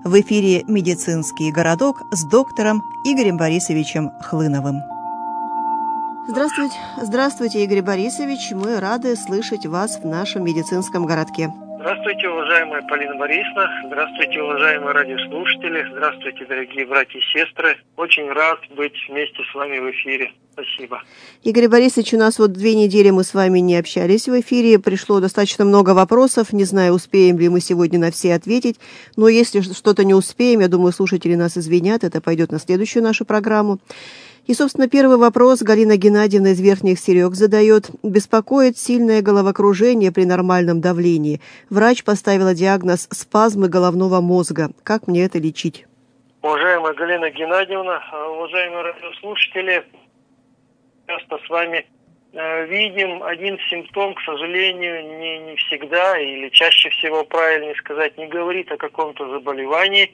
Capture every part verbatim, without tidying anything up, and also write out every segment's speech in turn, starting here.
В эфире «Медицинский городок» с доктором Игорем Борисовичем Хлыновым. Здравствуйте, здравствуйте, Игорь Борисович. Мы рады слышать вас в нашем медицинском городке. Здравствуйте, уважаемая Полина Борисовна. Здравствуйте, уважаемые радиослушатели. Здравствуйте, дорогие братья и сестры. Очень рад быть вместе с вами в эфире. Спасибо. Игорь Борисович, у нас вот две недели мы с вами не общались в эфире. Пришло достаточно много вопросов. Не знаю, успеем ли мы сегодня на все ответить. Но если что-то не успеем, я думаю, слушатели нас извинят. Это пойдет на следующую нашу программу. И, собственно, первый вопрос Галина Геннадьевна из Верхних Серег задает. Беспокоит сильное головокружение при нормальном давлении. Врач поставила диагноз спазмы головного мозга. Как мне это лечить? Уважаемая Галина Геннадьевна, уважаемые радиослушатели, часто с вами э, видим один симптом, к сожалению, не, не всегда или чаще всего, правильнее сказать, не говорит о каком-то заболевании.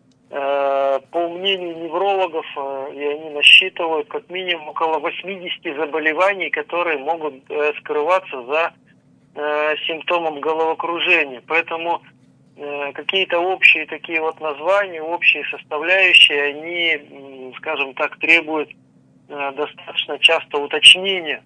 По мнению неврологов, и они насчитывают как минимум около восьмидесяти заболеваний, которые могут скрываться за симптомом головокружения. Поэтому какие-то общие такие вот названия, общие составляющие, они, скажем так, требуют достаточно часто уточнения.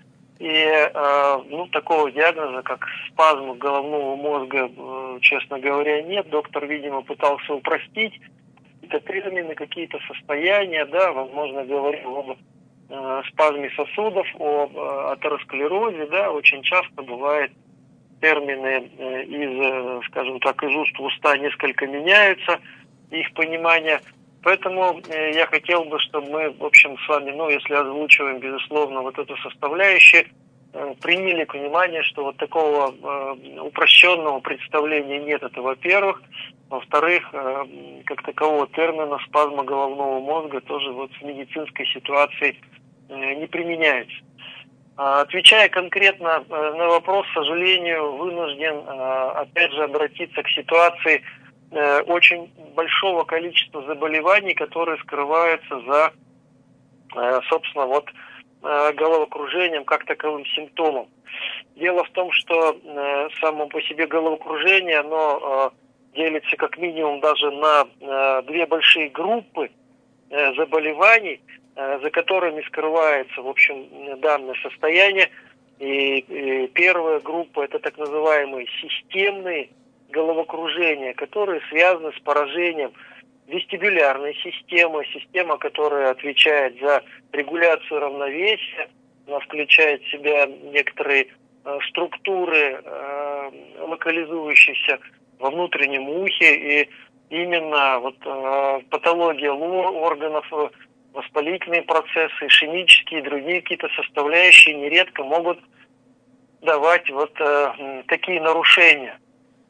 И ну, такого диагноза, как спазм головного мозга, честно говоря, нет. Доктор, видимо, пытался упростить какие-то термины, какие-то состояния, да, возможно, говорил об э, спазме сосудов, о атеросклерозе, да, очень часто бывает термины э, из, э, скажем так, из уст в уста несколько меняются, их понимание. Поэтому э, я хотел бы, чтобы мы, в общем, с вами, ну, если озвучиваем, безусловно, вот эту составляющую, э, приняли к вниманию, что вот такого э, упрощенного представления нет, это во-первых. Во-вторых, э, как такового термина спазма головного мозга тоже вот в медицинской ситуации э, не применяется. А, отвечая конкретно э, на вопрос, к сожалению, вынужден, э, опять же, обратиться к ситуации очень большого количества заболеваний, которые скрываются за, собственно, вот головокружением как таковым симптомом. Дело в том, что само по себе головокружение, оно делится как минимум даже на две большие группы заболеваний, за которыми скрывается, в общем, данное состояние. И первая группа – это так называемые системные головокружения, которые связаны с поражением вестибулярной системы, система, которая отвечает за регуляцию равновесия, она включает в себя некоторые э, структуры, э, локализующиеся во внутреннем ухе, и именно вот э, патология органов, воспалительные процессы, ишемические и другие какие-то составляющие нередко могут давать вот э, такие нарушения.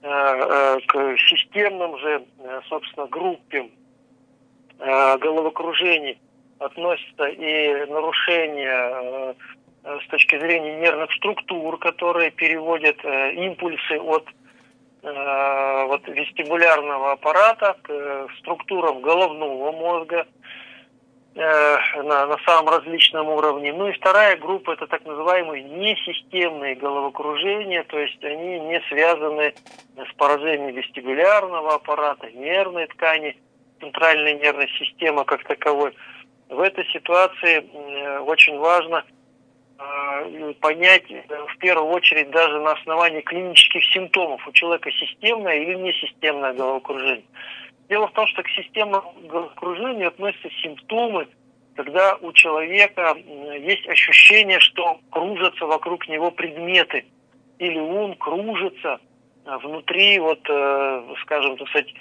К системным же, собственно, группе головокружений относятся и нарушения с точки зрения нервных структур, которые переводят импульсы от вот, вестибулярного аппарата к структурам головного мозга на, на самом различном уровне. Ну и вторая группа – это так называемые несистемные головокружения, то есть они не связаны с поражением вестибулярного аппарата, нервной ткани, центральной нервной системы как таковой. В этой ситуации очень важно понять, в первую очередь, даже на основании клинических симптомов, у человека системное или несистемное головокружение. Дело в том, что к системному головокружению относятся симптомы, когда у человека есть ощущение, что кружатся вокруг него предметы, или он кружится внутри, вот, скажем, так сказать,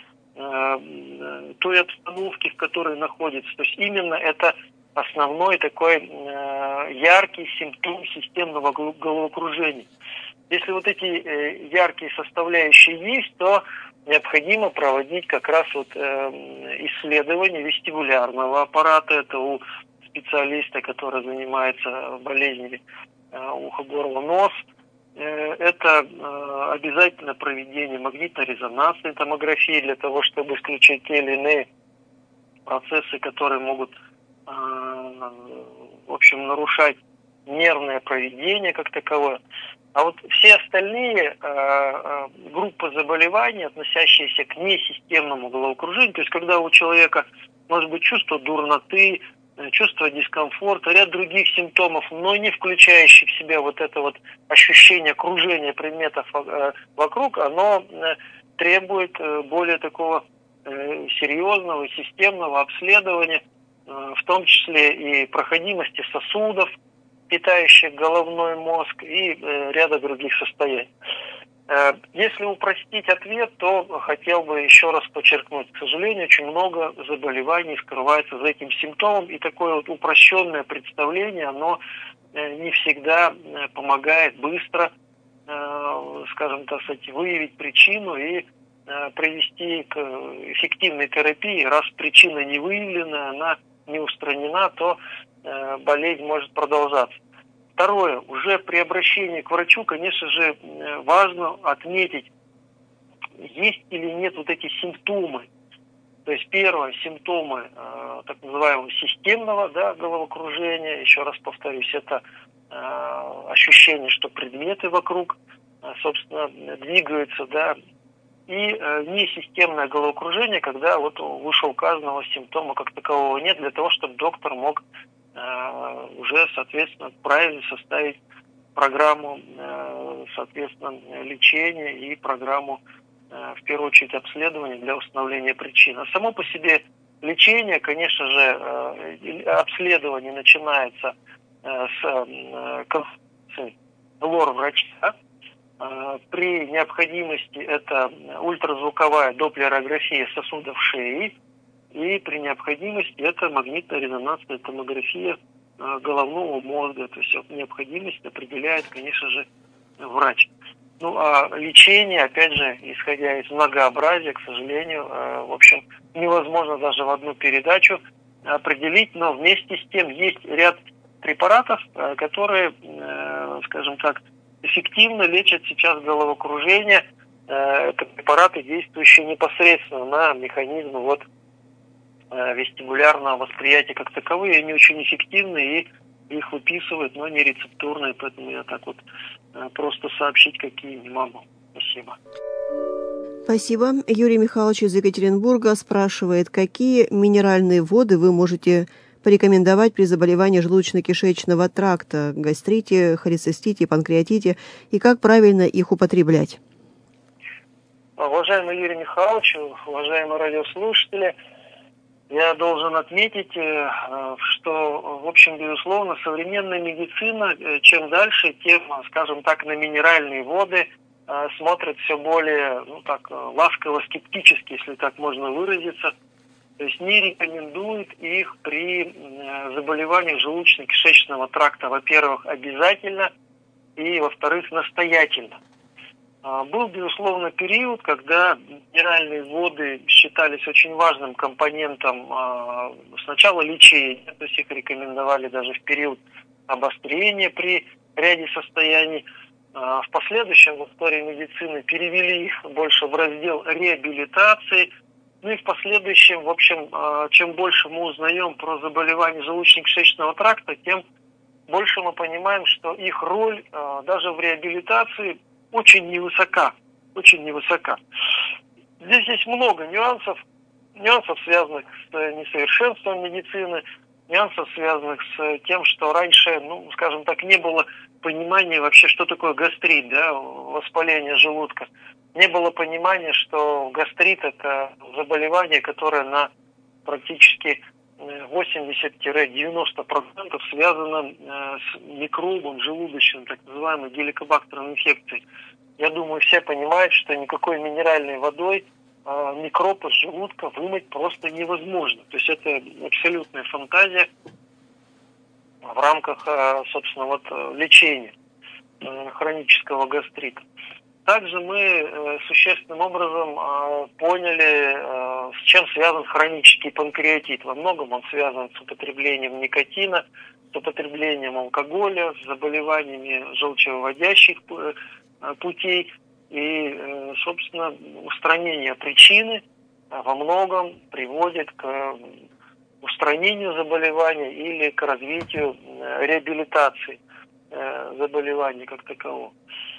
той обстановки, в которой находится. То есть именно это основной такой яркий симптом системного головокружения. Если вот эти яркие составляющие есть, то необходимо проводить как раз вот э, исследование вестибулярного аппарата. Это у специалиста, который занимается болезнями э, уха, горла, нос. Э, это э, обязательно проведение магнитно-резонансной томографии для того, чтобы исключить те или иные процессы, которые могут, э, в общем, нарушать нервное поведение как таковое. А вот все остальные э, э, группы заболеваний, относящиеся к несистемному головокружению, то есть когда у человека может быть чувство дурноты, чувство дискомфорта, ряд других симптомов, но не включающих в себя вот это вот ощущение кружения предметов э, вокруг, оно э, требует э, более такого э, серьезного, системного обследования, э, в том числе и проходимости сосудов, питающих головной мозг, и э, ряда других состояний. Э, если упростить ответ, то хотел бы еще раз подчеркнуть, к сожалению, очень много заболеваний скрывается за этим симптомом, и такое вот упрощенное представление, оно э, не всегда э, помогает быстро, э, скажем так сказать, выявить причину и э, привести к эффективной терапии. Раз причина не выявлена, она не устранена, то болезнь может продолжаться. Второе, уже при обращении к врачу, конечно же, важно отметить, есть или нет вот эти симптомы. То есть первое, симптомы э, так называемого системного, да, головокружения, еще раз повторюсь, это э, ощущение, что предметы вокруг, э, собственно, двигаются, да, и э, несистемное головокружение, когда вот вышеуказанного симптома как такового нет, для того, чтобы доктор мог э, уже, соответственно, правильно составить программу, э, соответственно, лечения и программу, э, в первую очередь, обследования для установления причин. А само по себе лечение, конечно же, э, обследование начинается э, с э, консультации лор-врача. При необходимости это ультразвуковая доплерография сосудов шеи, и при необходимости это магнитно-резонансная томография головного мозга. То есть вот необходимость определяет, конечно же, врач. Ну а лечение, опять же, исходя из многообразия, к сожалению, в общем, невозможно даже в одну передачу определить, но вместе с тем есть ряд препаратов, которые, скажем так, эффективно лечат сейчас головокружение. Это препараты, действующие непосредственно на механизмы вот, вестибулярного восприятия как таковые. Они очень эффективны, и их выписывают, но не рецептурные, поэтому я так вот просто сообщить какие не могу. Спасибо. Спасибо. Юрий Михайлович из Екатеринбурга спрашивает, какие минеральные воды вы можете порекомендовать при заболевании желудочно-кишечного тракта, гастрите, холецистите, панкреатите, и как правильно их употреблять? Уважаемый Юрий Михайлович, уважаемые радиослушатели, я должен отметить, что, в общем, безусловно, современная медицина, чем дальше, тем, скажем так, на минеральные воды смотрит все более, ну так, ласково-скептически, если так можно выразиться. То есть не рекомендует их при заболеваниях желудочно-кишечного тракта, во-первых, обязательно, и, во-вторых, настоятельно. Был, безусловно, период, когда минеральные воды считались очень важным компонентом сначала лечения, то есть их рекомендовали даже в период обострения при ряде состояний. В последующем в истории медицины перевели их больше в раздел реабилитации. Ну и в последующем, в общем, чем больше мы узнаем про заболевания желудочно-кишечного тракта, тем больше мы понимаем, что их роль даже в реабилитации очень невысока, очень невысока. Здесь есть много нюансов, нюансов, связанных с несовершенством медицины, нюансов, связанных с тем, что раньше, ну, скажем так, не было понимания вообще, что такое гастрит, да, воспаление желудка. Не было понимания, что гастрит – это заболевание, которое на практически восемьдесят-девяносто процентов связано с микробом желудочным, так называемой геликобактерной инфекцией. Я думаю, все понимают, что никакой минеральной водой микроб из желудка вымыть просто невозможно. То есть это абсолютная фантазия в рамках, собственно, вот лечения хронического гастрита. Также мы существенным образом поняли, с чем связан хронический панкреатит. Во многом он связан с употреблением никотина, с употреблением алкоголя, с заболеваниями желчевыводящих путей. И, собственно, устранение причины во многом приводит к устранению заболевания или к развитию реабилитации. заболевания как такового.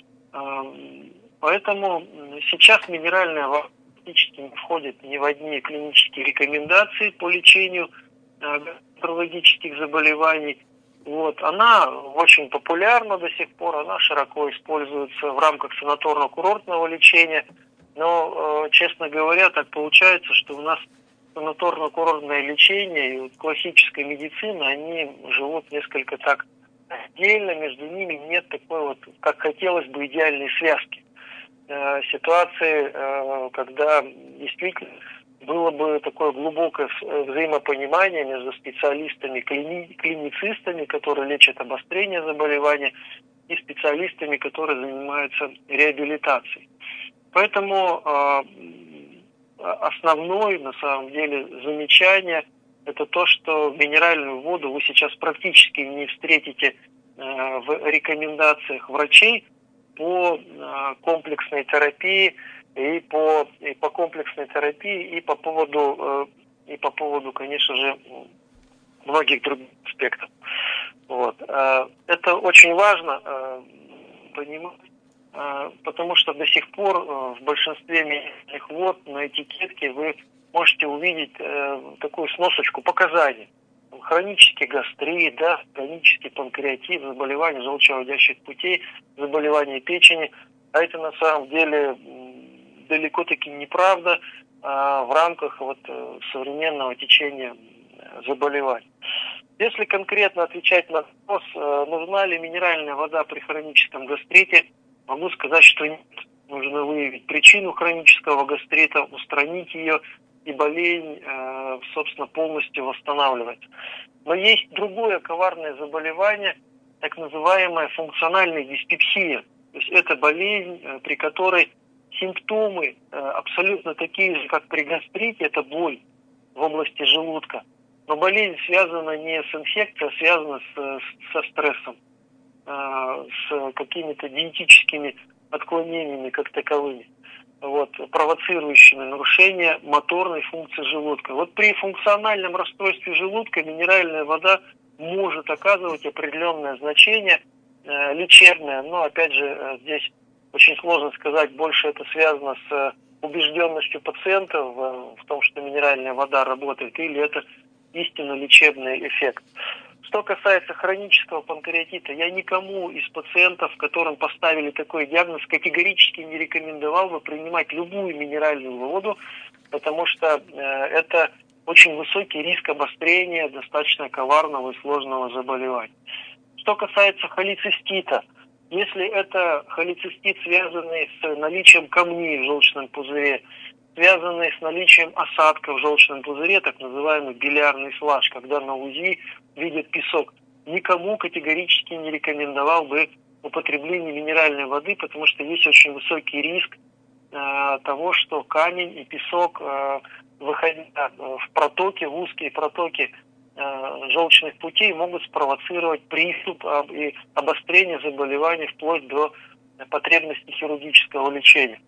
Поэтому сейчас минеральная вода практически не входит ни в одни клинические рекомендации по лечению гастрологических заболеваний. Вот. Она очень популярна до сих пор, она широко используется в рамках санаторно-курортного лечения. Но, честно говоря, так получается, что у нас санаторно-курортное лечение и вот классическая медицина, они живут несколько так отдельно, между ними нет такой вот, как хотелось бы, идеальной связки. Э, ситуации, э, когда действительно было бы такое глубокое взаимопонимание между специалистами, клини- клиницистами, которые лечат обострение заболевания, и специалистами, которые занимаются реабилитацией. Поэтому э, основное, на самом деле, замечание – это то, что минеральную воду вы сейчас практически не встретите э, в рекомендациях врачей по э, комплексной терапии и по, и по комплексной терапии и по поводу, э, и по поводу, конечно же, многих других аспектов. Вот. Э, это очень важно э, понимать. Потому что до сих пор в большинстве минеральных вод на этикетке вы можете увидеть э, такую сносочку показаний. Хронический гастрит, да, хронический панкреатит, заболевания желчевыводящих путей, заболевания печени. А это на самом деле далеко-таки неправда а, в рамках вот, современного течения заболеваний. Если конкретно отвечать на вопрос, нужна ли минеральная вода при хроническом гастрите, могу сказать, что нет. Нужно выявить причину хронического гастрита, устранить ее, и болезнь, э, собственно, полностью восстанавливать. Но есть другое коварное заболевание, так называемая функциональная диспепсия. То есть это болезнь, э, при которой симптомы э, абсолютно такие же, как при гастрите, это боль в области желудка. Но болезнь связана не с инфекцией, а связана с, со стрессом, э, с какими-то диетическими отклонениями как таковыми, вот, провоцирующими нарушение моторной функции желудка. Вот при функциональном расстройстве желудка минеральная вода может оказывать определенное значение э, лечебное, но опять же э, здесь очень сложно сказать, больше это связано с э, убежденностью пациентов э, в том, что минеральная вода работает, или это истинно лечебный эффект. Что касается хронического панкреатита, я никому из пациентов, которым поставили такой диагноз, категорически не рекомендовал бы принимать любую минеральную воду, потому что э, это очень высокий риск обострения достаточно коварного и сложного заболевания. Что касается холецистита, если это холецистит, связанный с наличием камней в желчном пузыре, связанный с наличием осадка в желчном пузыре, так называемый билиарный слаж, когда на УЗИ видят песок, никому категорически не рекомендовал бы употребление минеральной воды, потому что есть очень высокий риск э, того, что камень и песок, э, выходя в протоки, в узкие протоки э, желчных путей, могут спровоцировать приступ э, и обострение заболеваний вплоть до потребности хирургического лечения.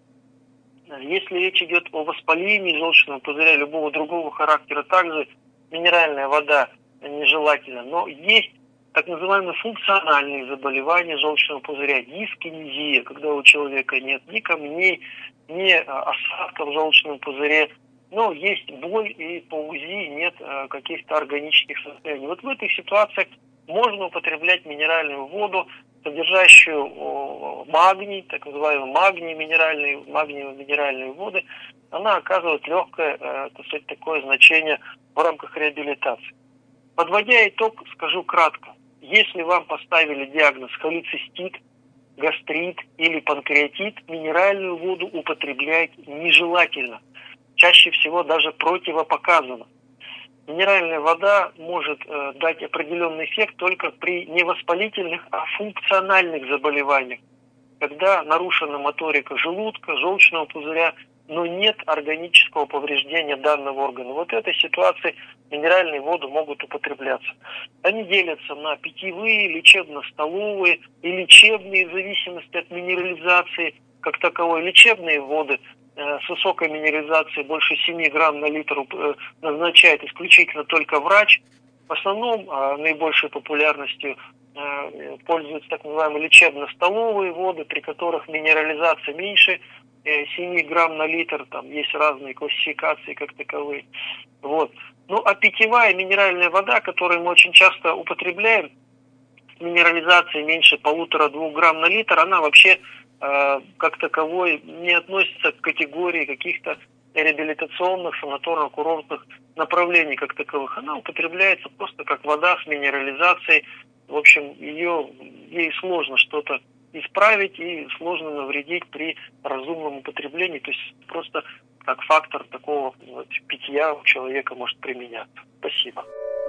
Если речь идет о воспалении желчного пузыря любого другого характера, также минеральная вода нежелательна. Но есть так называемые функциональные заболевания желчного пузыря, дискинезия, когда у человека нет ни камней, ни осадка в желчном пузыре, но есть боль и по УЗИ нет каких-то органических состояний. Вот в этой ситуации можно употреблять минеральную воду, содержащую магний, так называемую магний минеральные, магниевые минеральные воды. Она оказывает легкое, так сказать, такое значение в рамках реабилитации. Подводя итог, скажу кратко. Если вам поставили диагноз холецистит, гастрит или панкреатит, минеральную воду употреблять нежелательно. Чаще всего даже противопоказано. Минеральная вода может э, дать определенный эффект только при не воспалительных, а функциональных заболеваниях, когда нарушена моторика желудка, желчного пузыря, но нет органического повреждения данного органа. Вот в этой ситуации минеральные воды могут употребляться. Они делятся на питьевые, лечебно-столовые и лечебные в зависимости от минерализации как таковой. Лечебные воды с высокой минерализацией больше семи грамм на литр назначает исключительно только врач. В основном наибольшей популярностью э, пользуются так называемые лечебно-столовые воды, при которых минерализация меньше э, семь грамм на литр, там есть разные классификации как таковые. Вот. Ну, а питьевая минеральная вода, которую мы очень часто употребляем, с минерализацией меньше полутора-двух грамм на литр, она вообще э, как таковой не относится к категории каких-то реабилитационных, санаторно-курортных направлений как таковых. Она употребляется просто как вода с минерализацией. В общем, ее, ей сложно что-то исправить и сложно навредить при разумном употреблении. То есть просто как фактор такого вот питья у человека может применяться. Спасибо.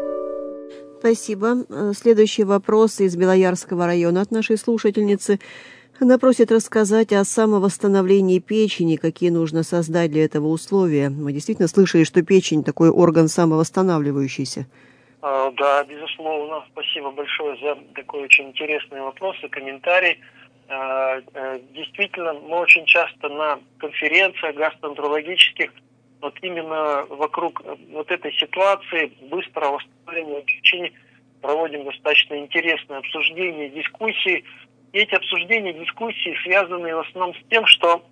Спасибо. Следующий вопрос из Белоярского района от нашей слушательницы. Она просит рассказать о самовосстановлении печени, какие нужно создать для этого условия. Мы действительно слышали, что печень такой орган самовосстанавливающийся. Да, безусловно. Спасибо большое за такой очень интересный вопрос и комментарий. Действительно, мы очень часто на конференциях гастроэнтерологических вот именно вокруг вот этой ситуации быстрого восстановления печени проводим достаточно интересные обсуждения, дискуссии. И эти обсуждения, дискуссии связаны в основном с тем, что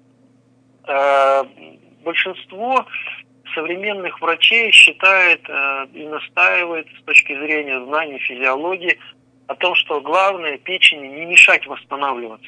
э, большинство современных врачей считает э, и настаивает с точки зрения знаний физиологии о том, что главное печени не мешать восстанавливаться.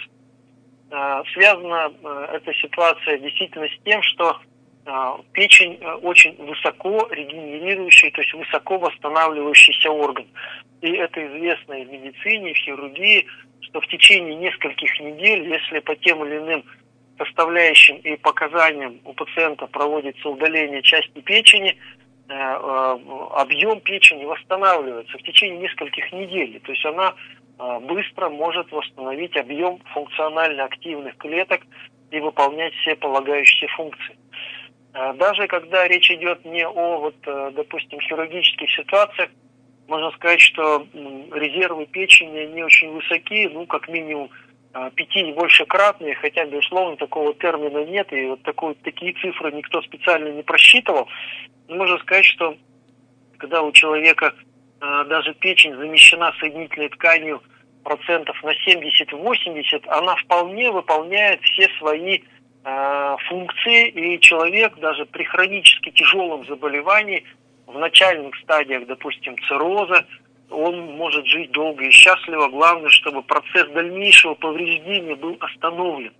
Э, связана э, эта ситуация действительно с тем, что э, печень э, очень высоко регенерирующий, то есть высоко восстанавливающийся орган. И это известно и в медицине, и в хирургии, что в течение нескольких недель, если по тем или иным составляющим и показаниям у пациента проводится удаление части печени, э, э, объем печени восстанавливается в течение нескольких недель. То есть она э, быстро может восстановить объем функционально активных клеток и выполнять все полагающиеся функции. Э, даже когда речь идет не о, вот, э, допустим, хирургических ситуациях, можно сказать, что резервы печени не очень высоки, ну, как минимум, пяти и большекратные, хотя, безусловно, такого термина нет, и вот такой, такие цифры никто специально не просчитывал. Но можно сказать, что когда у человека а, даже печень замещена соединительной тканью процентов на семьдесят-восемьдесят, она вполне выполняет все свои а, функции, и человек даже при хронически тяжелом заболевании, в начальных стадиях, допустим, цирроза, он может жить долго и счастливо. Главное, чтобы процесс дальнейшего повреждения был остановлен.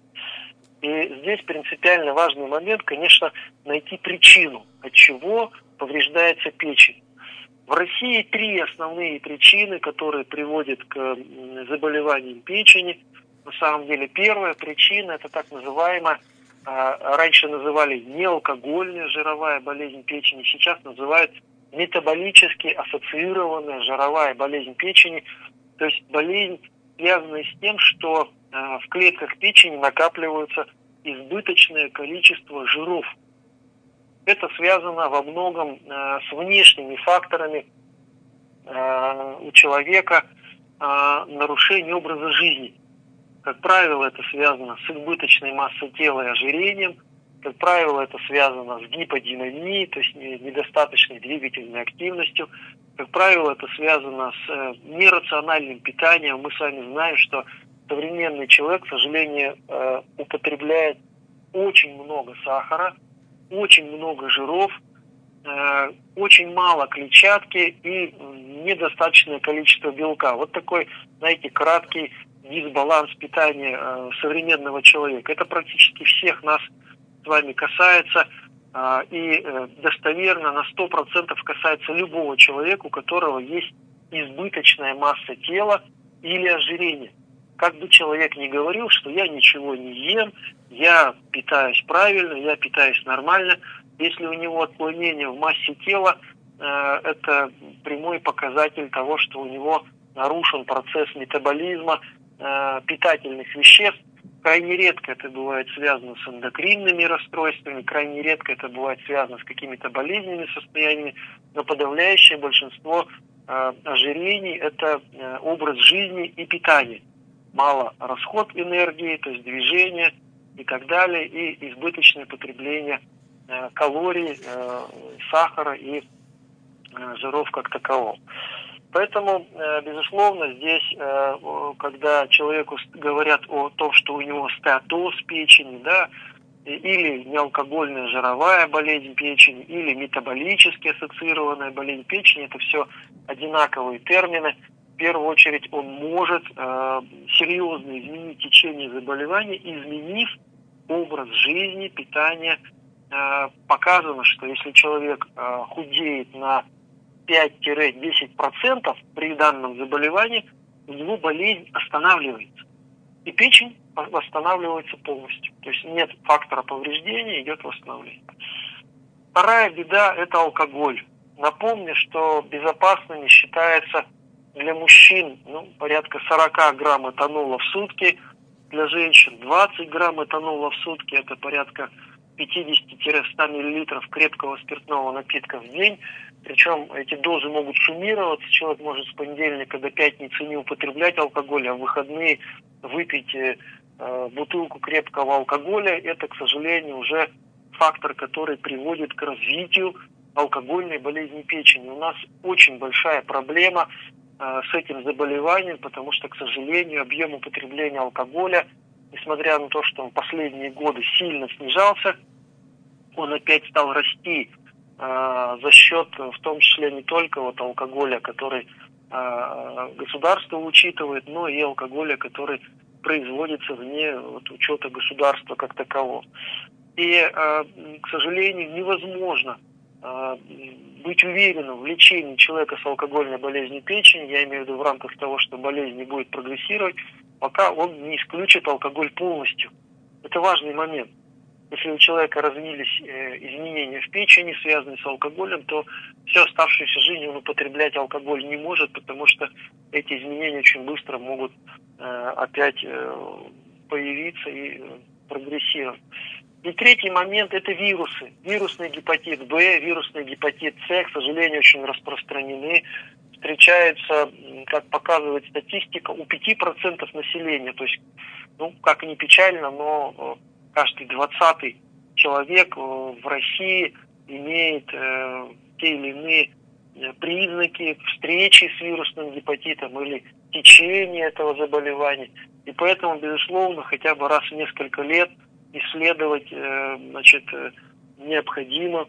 И здесь принципиально важный момент, конечно, найти причину, от чего повреждается печень. В России три основные причины, которые приводят к заболеваниям печени. На самом деле, первая причина – это так называемая, раньше называли неалкогольная жировая болезнь печени, сейчас называют метаболически ассоциированная жировая болезнь печени, то есть болезнь, связанная с тем, что э, в клетках печени накапливается избыточное количество жиров. Это связано во многом э, с внешними факторами э, у человека э, нарушения образа жизни. Как правило, это связано с избыточной массой тела и ожирением. Как правило, это связано с гиподинамией, то есть недостаточной двигательной активностью. Как правило, это связано с нерациональным питанием. Мы с вами знаем, что современный человек, к сожалению, употребляет очень много сахара, очень много жиров, очень мало клетчатки и недостаточное количество белка. Вот такой, знаете, краткий дисбаланс питания э, современного человека. Это практически всех нас с вами касается э, и э, достоверно на сто процентов касается любого человека, у которого есть избыточная масса тела или ожирение. Как бы человек ни говорил, что я ничего не ем, я питаюсь правильно, я питаюсь нормально, если у него отклонение в массе тела, э, это прямой показатель того, что у него нарушен процесс метаболизма питательных веществ. Крайне редко это бывает связано с эндокринными расстройствами, крайне редко это бывает связано с какими-то болезненными состояниями, но подавляющее большинство э, ожирений – это э, образ жизни и питание. Мало расход энергии, то есть движение и так далее, и избыточное потребление э, калорий, э, сахара и э, жиров как такового. Поэтому, безусловно, здесь, когда человеку говорят о том, что у него стеатоз печени, да, или неалкогольная жировая болезнь печени, или метаболически ассоциированная болезнь печени, это все одинаковые термины. В первую очередь он может э, серьезно изменить течение заболевания, изменив образ жизни, питание. Э, показано, что если человек э, худеет на пять-десять процентов при данном заболевании, у него болезнь останавливается. И печень восстанавливается полностью. То есть нет фактора повреждения, идет восстановление. Вторая беда – это алкоголь. Напомню, что безопасными считается для мужчин ну, порядка сорок грамм этанола в сутки, для женщин двадцать грамм этанола в сутки, это порядка пятьдесят-сто миллилитров крепкого спиртного напитка в день. Причем эти дозы могут суммироваться. Человек может с понедельника до пятницы не употреблять алкоголь, а в выходные выпить э, бутылку крепкого алкоголя. Это, к сожалению, уже фактор, который приводит к развитию алкогольной болезни печени. У нас очень большая проблема э, с этим заболеванием, потому что, к сожалению, объем употребления алкоголя, несмотря на то, что он последние годы сильно снижался, он опять стал расти э, за счет, в том числе, не только вот алкоголя, который э, государство учитывает, но и алкоголя, который производится вне вот, учета государства как такового. И, э, к сожалению, невозможно э, быть уверенным в лечении человека с алкогольной болезнью печени, я имею в виду в рамках того, что болезнь не будет прогрессировать, пока он не исключит алкоголь полностью. Это важный момент. Если у человека развились э, изменения в печени, связанные с алкоголем, то всю оставшуюся жизнь он употреблять алкоголь не может, потому что эти изменения очень быстро могут э, опять э, появиться и э, прогрессировать. И третий момент – это вирусы. Вирусный гепатит Б, вирусный гепатит С, к сожалению, очень распространены. Встречаются, как показывает статистика, у пяти процентов населения. То есть, ну, как ни печально, но каждый двадцатый человек в России имеет э, те или иные признаки встречи с вирусным гепатитом или течения этого заболевания. И поэтому, безусловно, хотя бы раз в несколько лет исследовать э, значит, необходимо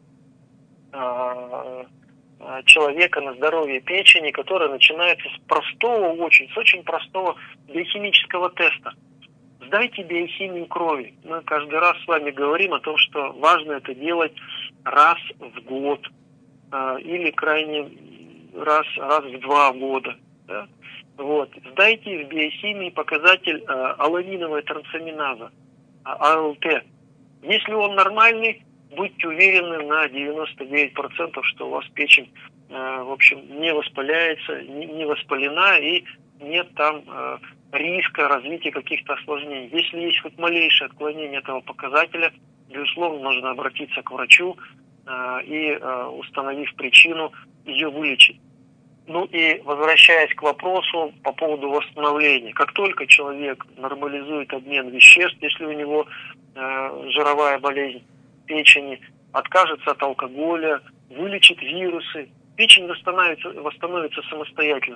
э, человека на здоровье печени, которое начинается с простого, очень, с очень простого биохимического теста. Сдайте биохимию крови. Мы каждый раз с вами говорим о том, что важно это делать раз в год э, или крайне раз, раз в два года. Да? Вот. Сдайте в биохимии показатель э, аланиновой трансаминаза, А Л Т. Если он нормальный, будьте уверены на девяносто девять процентов, что у вас печень, э, в общем, не воспаляется, не, не воспалена и нет там э, риска развития каких-то осложнений. Если есть хоть малейшее отклонение этого показателя, безусловно, нужно обратиться к врачу э, и, э, установив причину, ее вылечить. Ну и возвращаясь к вопросу по поводу восстановления. Как только человек нормализует обмен веществ, если у него э, жировая болезнь печени, откажется от алкоголя, вылечит вирусы, печень восстановится, восстановится самостоятельно.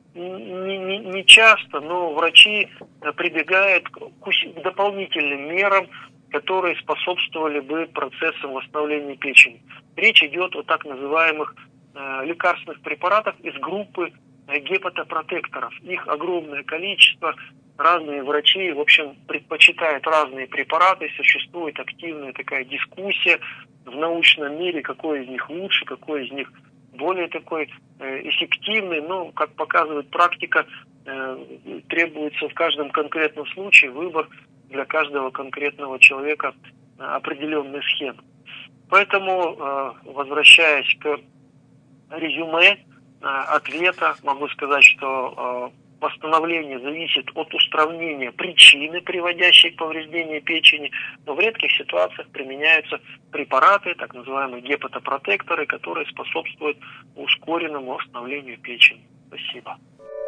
Не, не, не часто, но врачи прибегают к, к дополнительным мерам, которые способствовали бы процессам восстановления печени. Речь идет о так называемых э, лекарственных препаратах из группы э, гепатопротекторов. Их огромное количество, разные врачи, в общем, предпочитают разные препараты, существует активная такая дискуссия в научном мире, какой из них лучше, какой из них более такой э, эффективный, но, как показывает практика, э, требуется в каждом конкретном случае выбор для каждого конкретного человека э, определенной схемы. Поэтому, э, возвращаясь к резюме э, ответа, могу сказать, что э, восстановление зависит от устранения причины, приводящей к повреждению печени, но в редких ситуациях применяются препараты, так называемые гепатопротекторы, которые способствуют ускоренному восстановлению печени. Спасибо.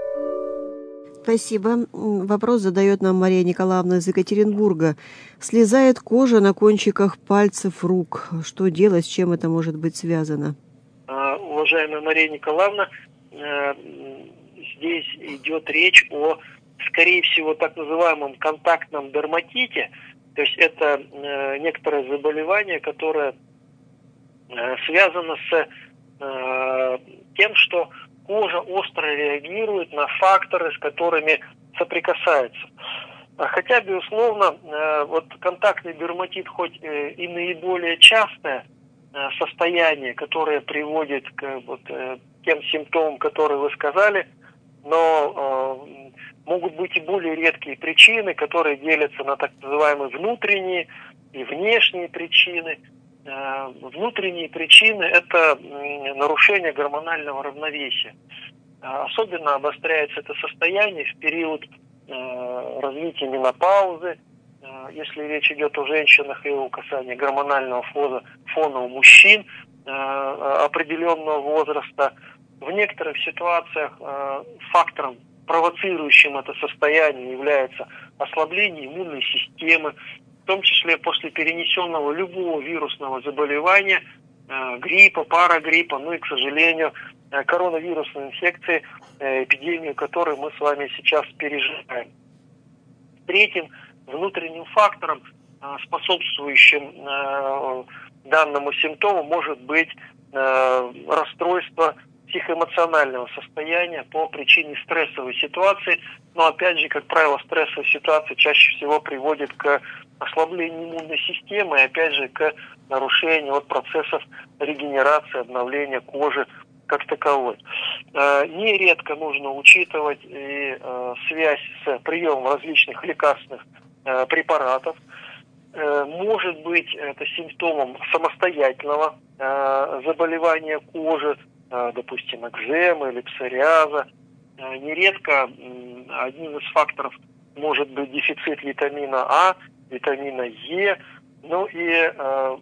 Спасибо. Вопрос задает нам Мария Николаевна из Екатеринбурга. Слезает кожа на кончиках пальцев рук. Что делать, с чем это может быть связано? Уважаемая Мария Николаевна, э, здесь идет речь о, скорее всего, так называемом контактном дерматите. То есть это э, некоторое заболевание, которое э, связано с э, тем, что кожа остро реагирует на факторы, с которыми соприкасается. Хотя, безусловно, э, вот контактный дерматит хоть э, и наиболее частое э, состояние, которое приводит к вот, э, тем симптомам, которые вы сказали, но э, могут быть и более редкие причины, которые делятся на так называемые внутренние и внешние причины. Э, внутренние причины – это э, нарушение гормонального равновесия. Э, особенно обостряется это состояние в период э, развития менопаузы, э, если речь идет о женщинах и о касании гормонального фона, фона у мужчин э, определенного возраста. В некоторых ситуациях э, фактором, провоцирующим это состояние, является ослабление иммунной системы, в том числе после перенесенного любого вирусного заболевания, э, гриппа, парагриппа, ну и, к сожалению, э, коронавирусной инфекции, э, эпидемию, которую мы с вами сейчас переживаем. Третьим внутренним фактором, э, способствующим э, данному симптому, может быть э, расстройство психоэмоционального состояния по причине стрессовой ситуации. Но опять же, как правило, стрессовая ситуация чаще всего приводит к ослаблению иммунной системы и опять же к нарушению вот процессов регенерации, обновления кожи как таковой. Нередко нужно учитывать и связь с приемом различных лекарственных препаратов. Может быть это симптомом самостоятельного заболевания кожи, допустим, экземы или псориаза. Нередко одним из факторов может быть дефицит витамина А, витамина Е. Ну и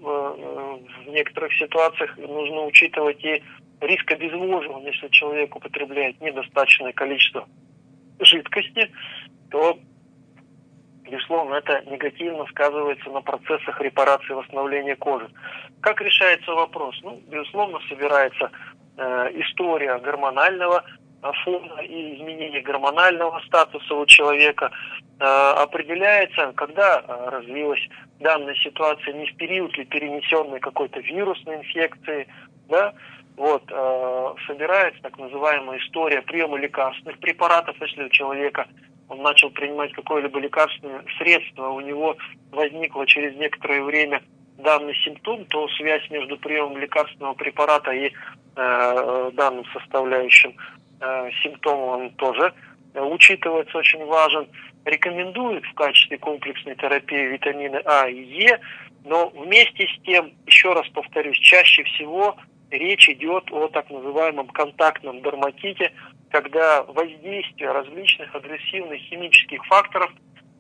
в некоторых ситуациях нужно учитывать и риск обезвоживания. Если человек употребляет недостаточное количество жидкости, то, безусловно, это негативно сказывается на процессах репарации и восстановления кожи. Как решается вопрос? Ну, безусловно, собирается э, история гормонального фона и изменение гормонального статуса у человека. Э, определяется, когда э, развилась данная ситуация, не в период ли перенесенной какой-то вирусной инфекции, да, вот, э, собирается так называемая история приема лекарственных препаратов, если у человека он начал принимать какое-либо лекарственное средство, у него возникло через некоторое время данный симптом, то связь между приемом лекарственного препарата и э, данным составляющим э, симптомом он тоже э, учитывается, очень важен. Рекомендуют в качестве комплексной терапии витамины А и Е, но вместе с тем, еще раз повторюсь, чаще всего речь идет о так называемом контактном дерматите, когда воздействие различных агрессивных химических факторов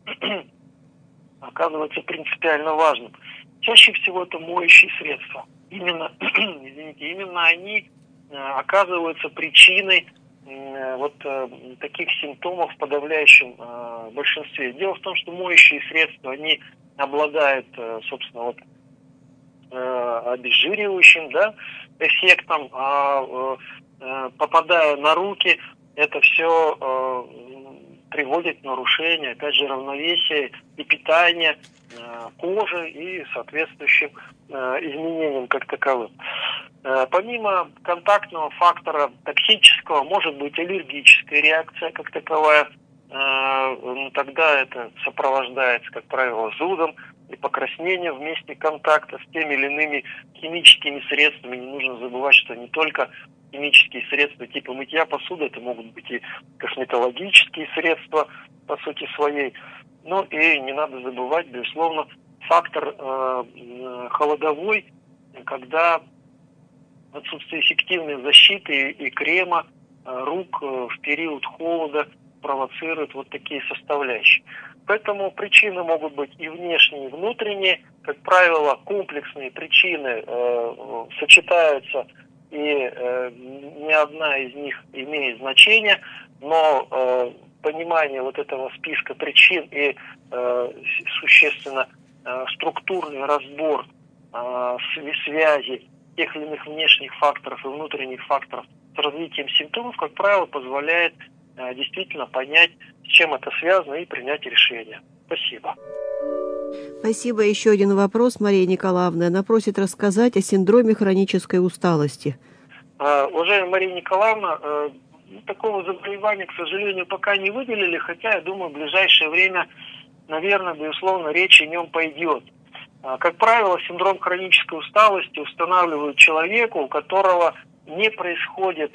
оказывается принципиально важным. Чаще всего это моющие средства. Именно, извините, именно они оказываются причиной вот таких симптомов в подавляющем большинстве. Дело в том, что моющие средства, они обладают, собственно, вот обезжиривающим, да, эффектом, а попадая на руки, это все э, приводит к нарушению, опять же, равновесия и питания э, кожи и соответствующим э, изменениям как таковым. Э, помимо контактного фактора токсического, может быть аллергическая реакция как таковая. Э, ну, тогда это сопровождается, как правило, зудом и покраснением в месте контакта с теми или иными химическими средствами. Не нужно забывать, что не только химические средства типа мытья посуды, это могут быть и косметологические средства по сути своей. Ну и не надо забывать, безусловно, фактор э, холодовой, когда отсутствие эффективной защиты и, и крема э, рук э, в период холода провоцирует вот такие составляющие. Поэтому причины могут быть и внешние, и внутренние. Как правило, комплексные причины э, сочетаются, и э, ни одна из них имеет значение, но э, понимание вот этого списка причин и э, существенно э, структурный разбор э, связи тех или иных внешних факторов и внутренних факторов с развитием симптомов, как правило, позволяет действительно понять, с чем это связано, и принять решение. Спасибо. Спасибо. Еще один вопрос, Мария Николаевна. Она просит рассказать о синдроме хронической усталости. Уважаемая Мария Николаевна, такого заболевания, к сожалению, пока не выделили, хотя, я думаю, в ближайшее время, наверное, безусловно, речь о нем пойдет. Как правило, синдром хронической усталости устанавливают человеку, у которого не происходит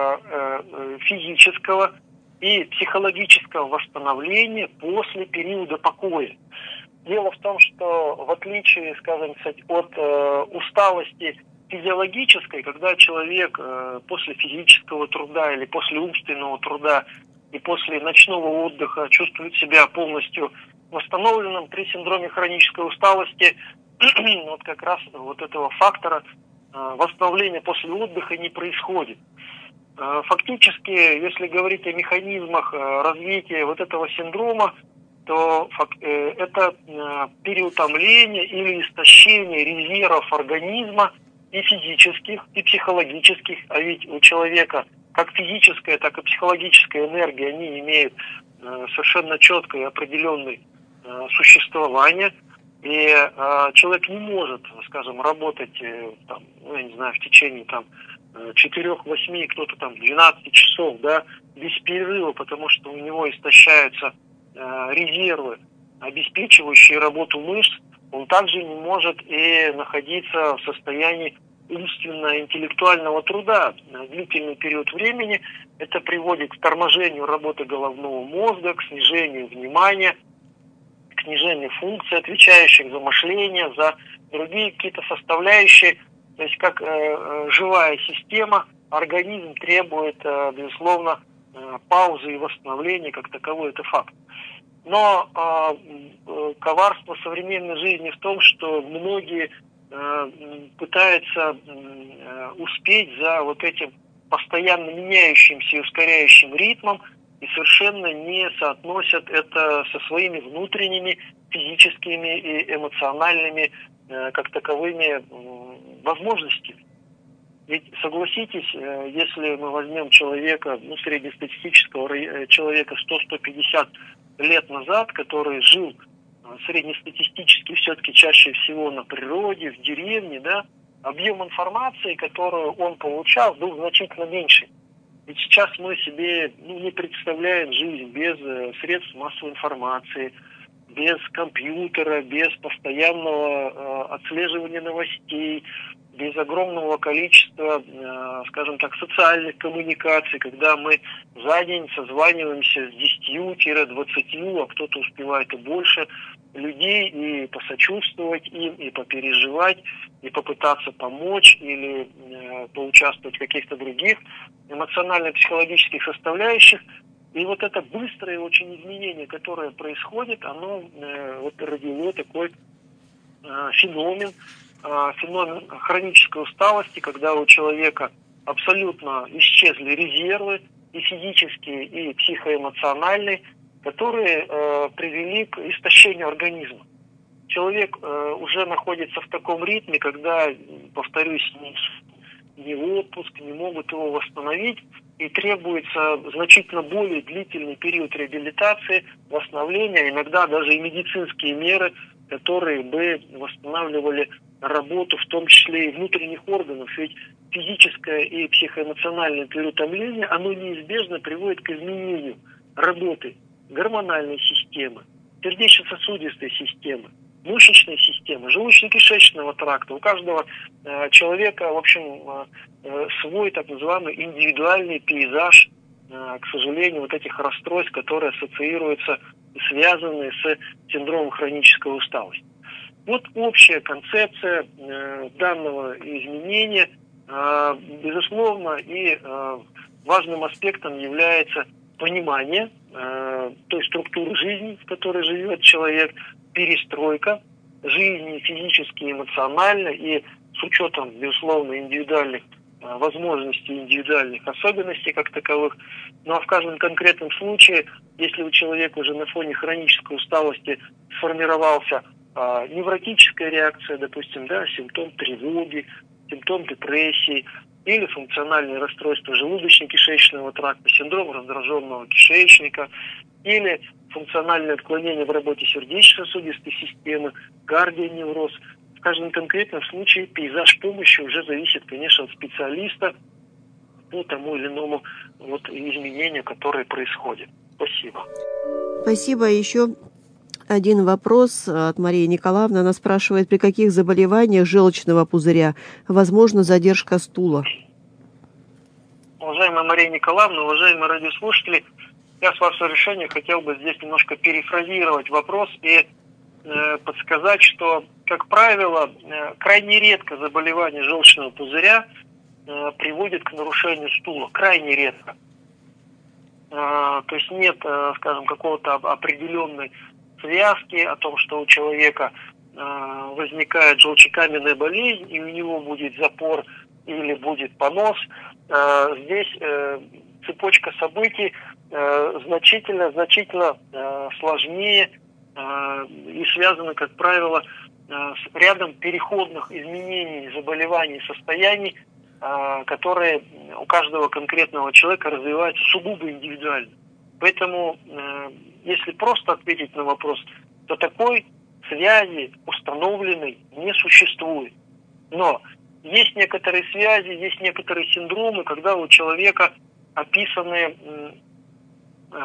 физического и психологического восстановления после периода покоя. Дело в том, что в отличие, скажем, от э, усталости физиологической, когда человек э, после физического труда или после умственного труда и после ночного отдыха чувствует себя полностью восстановленным, при синдроме хронической усталости вот как раз вот этого фактора э, восстановления после отдыха не происходит. Э, фактически, если говорить о механизмах э, развития вот этого синдрома, то это переутомление или истощение резервов организма и физических, и психологических. А ведь у человека как физическая, так и психологическая энергия, они имеют совершенно четкое и определенное существование. И человек не может, скажем, работать, там, ну, я не знаю, в течение там четырех-восьми, кто-то там двенадцати часов, да, без перерыва, потому что у него истощаются резервы, обеспечивающие работу мышц. Он также не может и находиться в состоянии умственно-интеллектуального труда на длительный период времени. Это приводит к торможению работы головного мозга, к снижению внимания, к снижению функций, отвечающих за мышление, за другие какие-то составляющие. То есть как э, живая система, организм требует, э, безусловно, э, паузы и восстановления как таковой, это факт. Но э, коварство современной жизни в том, что многие э, пытаются э, успеть за вот этим постоянно меняющимся и ускоряющим ритмом и совершенно не соотносят это со своими внутренними физическими и эмоциональными э, как таковыми э, возможностями. Ведь согласитесь, э, если мы возьмем человека, ну, среднестатистического человека сто-сто пятьдесят лет назад, который жил среднестатистически все-таки чаще всего на природе, в деревне, да, объем информации, которую он получал, был значительно меньше. Ведь сейчас мы себе ну, не представляем жизнь без э, средств массовой информации, без компьютера, без постоянного э, отслеживания новостей, без огромного количества, э, скажем так, социальных коммуникаций, когда мы за день созваниваемся с десятью-двадцатью, а кто-то успевает и больше людей, и посочувствовать им, и попереживать, и попытаться помочь, или э, поучаствовать в каких-то других эмоционально-психологических составляющих. И вот это быстрое очень изменение, которое происходит, оно э, вот родило такой э, феномен, э, феномен хронической усталости, когда у человека абсолютно исчезли резервы и физические, и психоэмоциональные, которые э, привели к истощению организма. Человек э, уже находится в таком ритме, когда, повторюсь, ни, ни отпуск не могут его восстановить, и требуется значительно более длительный период реабилитации, восстановления, иногда даже и медицинские меры, которые бы восстанавливали работу, в том числе и внутренних органов. Ведь физическое и психоэмоциональное переутомление, оно неизбежно приводит к изменению работы гормональной системы, сердечно-сосудистой системы, мышечной системы, желудочно-кишечного тракта. У каждого э, человека, в общем, э, свой так называемый индивидуальный пейзаж, э, к сожалению, вот этих расстройств, которые ассоциируются и связаны с синдромом хронической усталости. Вот общая концепция э, данного изменения, э, безусловно, и э, важным аспектом является понимание э, той структуры жизни, в которой живет человек, перестройка жизни физически и эмоционально, и с учетом, безусловно, индивидуальных э, возможностей, индивидуальных особенностей как таковых. Ну а в каждом конкретном случае, если у человека уже на фоне хронической усталости сформировался э, невротическая реакция, допустим, да, симптом тревоги, симптом депрессии, или функциональные расстройства желудочно-кишечного тракта, синдром раздраженного кишечника, или функциональное отклонение в работе сердечно-сосудистой системы, кардионевроз. В каждом конкретном случае пейзаж помощи уже зависит, конечно, от специалиста по тому или иному вот изменению, которое происходит. Спасибо. Спасибо. Еще один вопрос от Марии Николаевны. Она спрашивает, при каких заболеваниях желчного пузыря возможна задержка стула? Уважаемая Мария Николаевна, уважаемые радиослушатели, я с вашего решения хотел бы здесь немножко перефразировать вопрос и э, подсказать, что, как правило, э, крайне редко заболевание желчного пузыря э, приводит к нарушению стула. Крайне редко. Э, то есть нет, э, скажем, какого-то определенной связки о том, что у человека э, возникает желчекаменная болезнь, и у него будет запор или будет понос. Э, здесь э, цепочка событий э, значительно, значительно э, сложнее э, и связана, как правило, э, с рядом переходных изменений, заболеваний, состояний, э, которые у каждого конкретного человека развиваются сугубо индивидуально. Поэтому, э, если просто ответить на вопрос, то такой связи установленной не существует. Но есть некоторые связи, есть некоторые синдромы, когда у человека описаны э, э,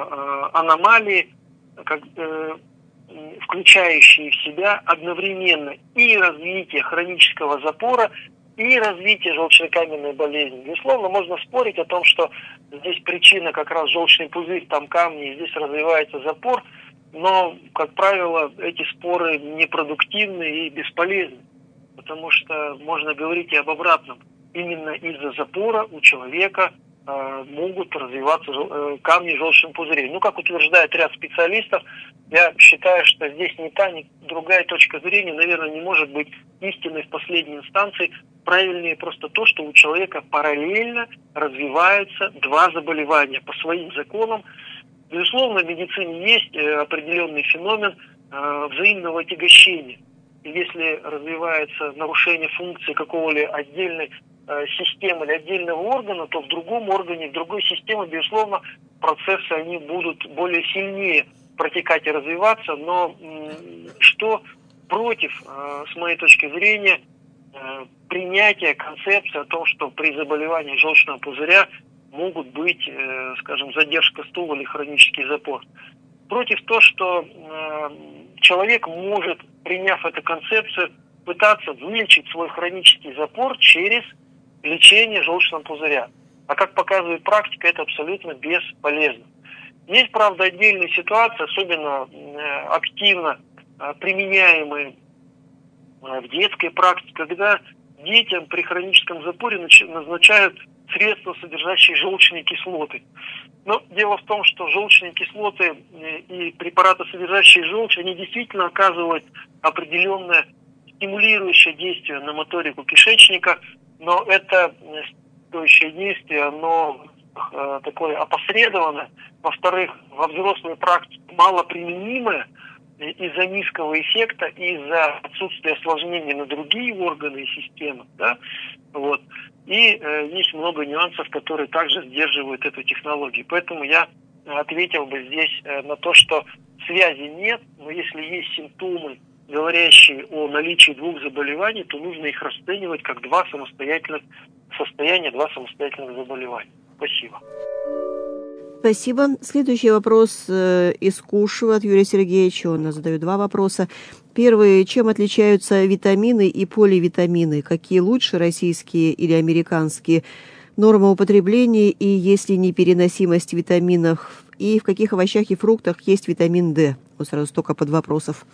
аномалии, как, э, включающие в себя одновременно и развитие хронического запора, и развитие желчнокаменной болезни. Безусловно, можно спорить о том, что здесь причина как раз желчный пузырь, там камни, и здесь развивается запор, но, как правило, эти споры непродуктивны и бесполезны, потому что можно говорить и об обратном. Именно из-за запора у человека э, могут развиваться э, камни в желчном пузыре. Ну, как утверждает ряд специалистов, я считаю, что здесь ни та, ни другая точка зрения, наверное, не может быть истинной в последней инстанции. Правильнее просто то, что у человека параллельно развиваются два заболевания по своим законам. Безусловно, в медицине есть определенный феномен э, взаимного отягощения. И если развивается нарушение функции какого-либо отдельной э, системы или отдельного органа, то в другом органе, в другой системе, безусловно, процессы они будут более сильнее протекать и развиваться. Но м, что против, э, с моей точки зрения, э, принятия концепции о том, что при заболевании желчного пузыря могут быть, э, скажем, задержка стула или хронический запор. Против того, что э, человек может, приняв эту концепцию, пытаться вылечить свой хронический запор через лечение желчного пузыря. А как показывает практика, это абсолютно бесполезно. Есть, правда, отдельные ситуации, особенно э, активно э, применяемые э, в детской практике, когда детям при хроническом запоре назначают средства, содержащие желчные кислоты. Но дело в том, что желчные кислоты и препараты, содержащие желчь, они действительно оказывают определенное стимулирующее действие на моторику кишечника, но это стоящее действие, оно э, такое опосредованное. Во-вторых, во взрослой практике малоприменимое из-за низкого эффекта, из-за отсутствия осложнений на другие органы и системы. Да? Вот. И э, есть много нюансов, которые также сдерживают эту технологию. Поэтому я ответил бы здесь э, на то, что связи нет, но если есть симптомы, говорящие о наличии двух заболеваний, то нужно их расценивать как два самостоятельных состояния, два самостоятельных заболевания. Спасибо. Спасибо. Следующий вопрос э, из Кушева от Юрия Сергеевича. Он нас задает два вопроса. Первый. Чем отличаются витамины и поливитамины? Какие лучше, российские или американские? Норма употребления и есть ли непереносимость витаминов? И в каких овощах и фруктах есть витамин D? Вот сразу столько под вопросов.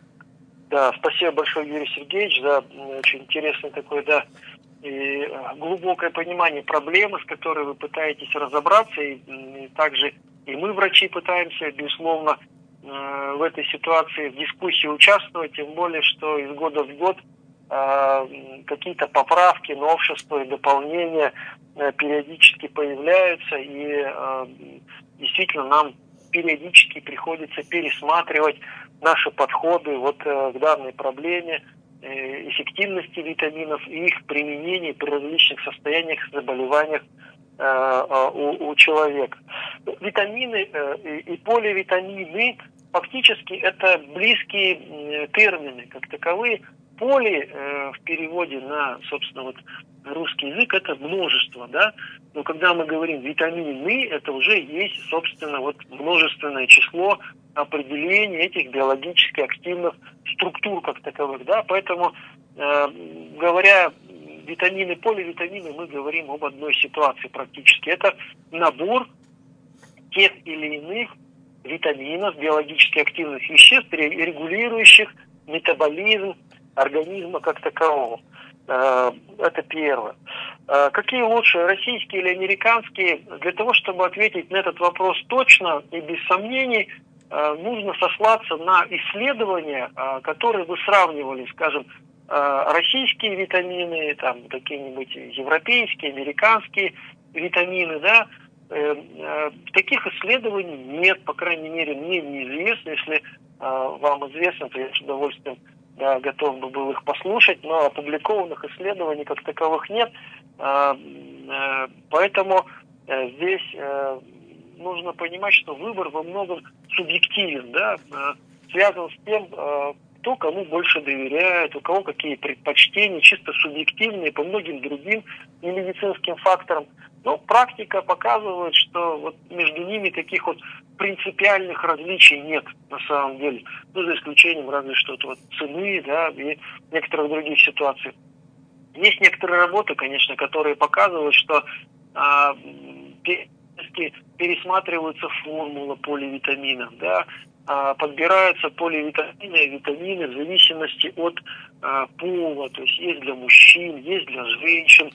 Да, спасибо большое, Юрий Сергеевич, за очень интересный такой, да, и глубокое понимание проблемы, с которой вы пытаетесь разобраться, и, и также и мы, врачи, пытаемся, безусловно, э, в этой ситуации в дискуссии участвовать, тем более, что из года в год э, какие-то поправки, новшества и дополнения э, периодически появляются, и э, действительно нам периодически приходится пересматривать наши подходы вот э, к данной проблеме, эффективности витаминов и их применения при различных состояниях, заболеваниях у, у человека. Витамины и поливитамины фактически это близкие термины, как таковые. Поли в переводе на, собственно, вот русский язык это множество, да. Но когда мы говорим витамины, это уже есть, собственно, вот множественное число определения этих биологически активных структур как таковых, да. Поэтому, э, говоря витамины, поливитамины, мы говорим об одной ситуации практически. Это набор тех или иных витаминов, биологически активных веществ, регулирующих метаболизм организма как такового. Это первое. Какие лучше, российские или американские? Для того, чтобы ответить на этот вопрос точно и без сомнений, нужно сослаться на исследования, которые бы сравнивали, скажем, российские витамины, там какие-нибудь европейские, американские витамины, да. Таких исследований нет, по крайней мере, мне неизвестно. Если вам известно, то я с удовольствием, да, готов бы был их послушать, но опубликованных исследований как таковых нет. Поэтому здесь нужно понимать, что выбор во многом субъективен, да, связан с тем, кто кому больше доверяет, у кого какие предпочтения, чисто субъективные по многим другим немедицинским факторам. Но практика показывает, что вот между ними таких вот принципиальных различий нет на самом деле. Ну, за исключением разве что вот цены, да, и некоторых других ситуаций. Есть некоторые работы, конечно, которые показывают, что а, пересматриваются формулы поливитаминов, да, а, подбираются поливитамины и витамины в зависимости от а, пола, то есть есть для мужчин, есть для женщин,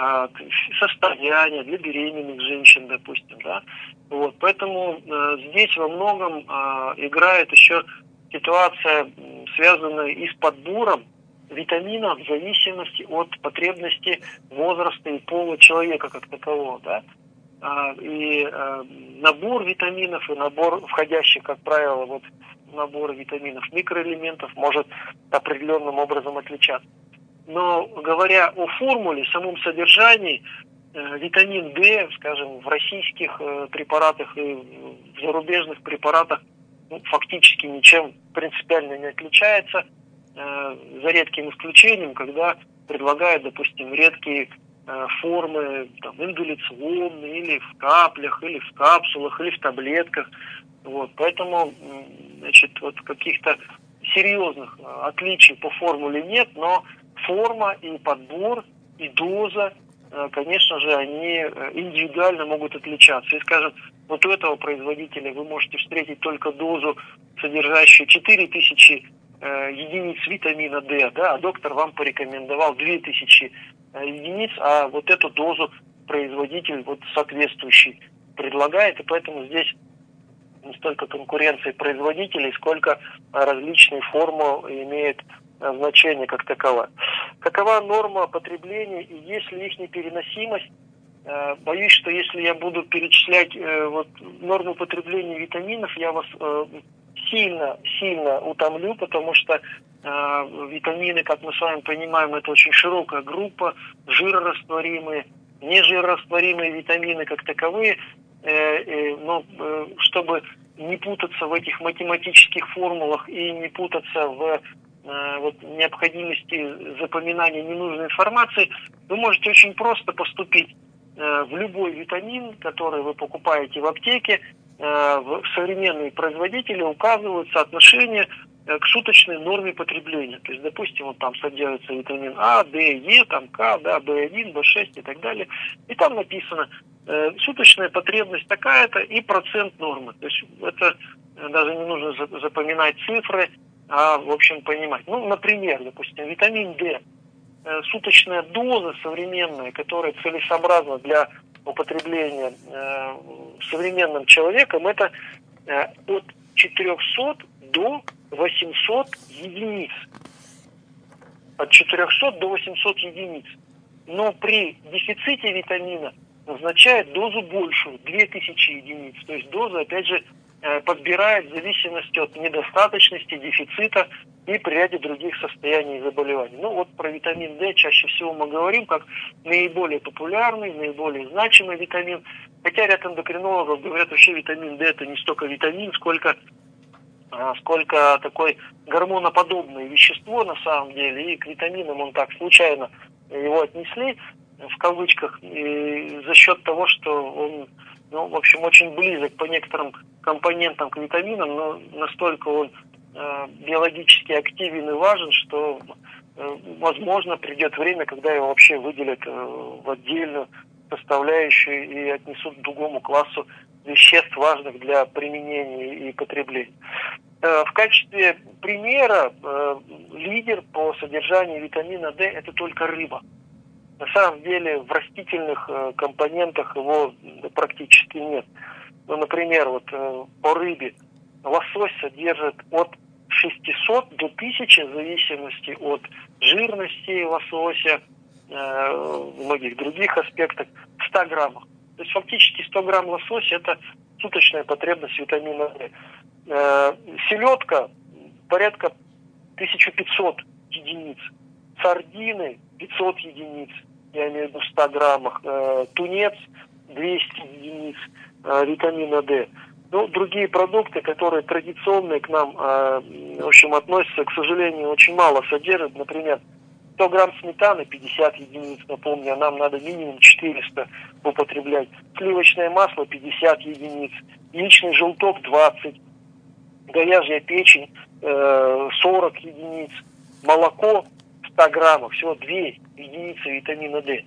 состояние для беременных женщин, допустим, да. Вот, поэтому э, здесь во многом э, играет еще ситуация, связанная и с подбором витаминов в зависимости от потребности возраста и пола человека как такового, да. А, и э, набор витаминов и набор входящих, как правило, вот набор витаминов, микроэлементов может определенным образом отличаться. Но говоря о формуле, самом содержании, э, витамин D, скажем, в российских э, препаратах и в зарубежных препаратах ну, фактически ничем принципиально не отличается, э, за редким исключением, когда предлагают, допустим, редкие э, формы там, индуляционные, или в каплях, или в капсулах, или в таблетках. Вот, поэтому, значит, вот каких-то серьезных отличий по формуле нет, но форма и подбор, и доза, конечно же, они индивидуально могут отличаться. И, скажем, вот у этого производителя вы можете встретить только дозу, содержащую четыре тысячи э, единиц витамина D, да, а доктор вам порекомендовал две тысячи э, единиц, а вот эту дозу производитель вот соответствующий предлагает, и поэтому здесь не столько конкуренции производителей, сколько различные формы имеют значение как таковое. Какова норма потребления и есть ли их непереносимость? Боюсь, что если я буду перечислять вот, норму потребления витаминов, я вас сильно, сильно утомлю, потому что витамины, как мы с вами понимаем, это очень широкая группа, жирорастворимые, нежирорастворимые витамины как таковые, но чтобы не путаться в этих математических формулах и не путаться в вот, необходимости запоминания ненужной информации, вы можете очень просто поступить в любой витамин, который вы покупаете в аптеке. В современные производители указывают соотношение к суточной норме потребления. То есть, допустим, вот там содержится витамин А, Д, Е, там К, да, В один, В шесть и так далее. И там написано э, суточная потребность такая-то и процент нормы. То есть это даже не нужно запоминать цифры, а, в общем, понимать. Ну, например, допустим, витамин D, э, суточная доза современная, которая целесообразна для употребления э, современным человеком, это э, от четырехсот до восьмисот единиц. От четырехсот до восьмисот единиц. Но при дефиците витамина назначает дозу большую, две тысячи единиц. То есть доза, опять же, подбирает в зависимости от недостаточности, дефицита и при ряде других состояний и заболеваний. Ну вот про витамин D чаще всего мы говорим как наиболее популярный, наиболее значимый витамин. Хотя ряд эндокринологов говорят, вообще витамин D это не столько витамин, сколько, сколько такое гормоноподобное вещество на самом деле. И к витаминам он так случайно его отнесли, в кавычках, и за счет того, что он, ну, в общем, очень близок по некоторым компонентам к витаминам, но настолько он э, биологически активен и важен, что, э, возможно, придет время, когда его вообще выделят э, в отдельную составляющую и отнесут к другому классу веществ, важных для применения и потребления. Э, в качестве примера э, лидер по содержанию витамина D – это только рыба. На самом деле в растительных э, компонентах его практически нет. Ну, например, вот э, по рыбе лосось содержит от шестисот до тысячи, в зависимости от жирности лосося, э, в многих других аспектах, в ста граммах. То есть фактически сто грамм лосося – это суточная потребность витамина D. Э, селедка порядка тысяча пятьсот единиц, сардины пятьсот единиц, я имею в виду в ста граммах, э, тунец двести единиц э, витамина D. Ну, другие продукты, которые традиционные к нам, э, в общем, относятся, к сожалению, очень мало содержат. Например, сто грамм сметаны пятьдесят единиц, напомню, а нам надо минимум четыреста употреблять. Сливочное масло пятьдесят единиц, яичный желток двадцать, говяжья печень э, сорок единиц, молоко в ста граммах, всего две единицы витамина D.